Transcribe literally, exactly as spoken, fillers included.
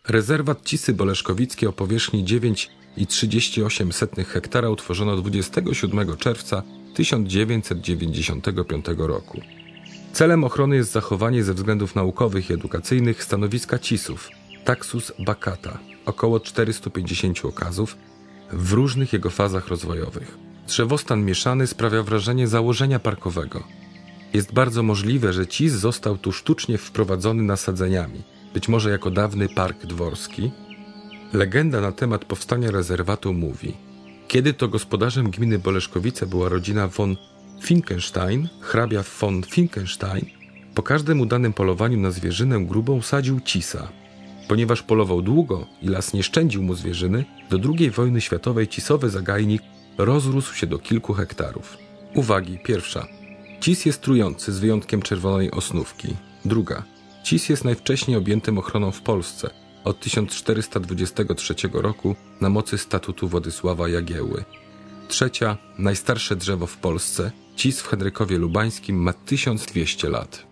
Rezerwat Cisy Boleszkowickie o powierzchni dziewięć i trzydzieści osiem sotych hektara utworzono dwudziestego siódmego czerwca tysiąc dziewięćset dziewięćdziesiątego piątego roku. Celem ochrony jest zachowanie ze względów naukowych i edukacyjnych stanowiska cisów Taxus baccata, około czterysta pięćdziesiąt okazów, w różnych jego fazach rozwojowych. Drzewostan mieszany sprawia wrażenie założenia parkowego. Jest bardzo możliwe, że cis został tu sztucznie wprowadzony nasadzeniami, być może jako dawny park dworski. Legenda na temat powstania rezerwatu mówi: kiedy to gospodarzem gminy Boleszkowice była rodzina von Finkenstein, hrabia von Finkenstein po każdym udanym polowaniu na zwierzynę grubą sadził cisa. Ponieważ polował długo i las nie szczędził mu zwierzyny, do drugiej wojny światowej cisowy zagajnik rozrósł się do kilku hektarów. Uwagi. Pierwsza. Cis jest trujący z wyjątkiem czerwonej osnówki. Druga. Cis jest najwcześniej objętym ochroną w Polsce od tysiąc czterysta dwudziestego trzeciego roku na mocy statutu Władysława Jagiełły. Trzecia. Najstarsze drzewo w Polsce, cis w Henrykowie Lubańskim, ma tysiąc dwieście lat.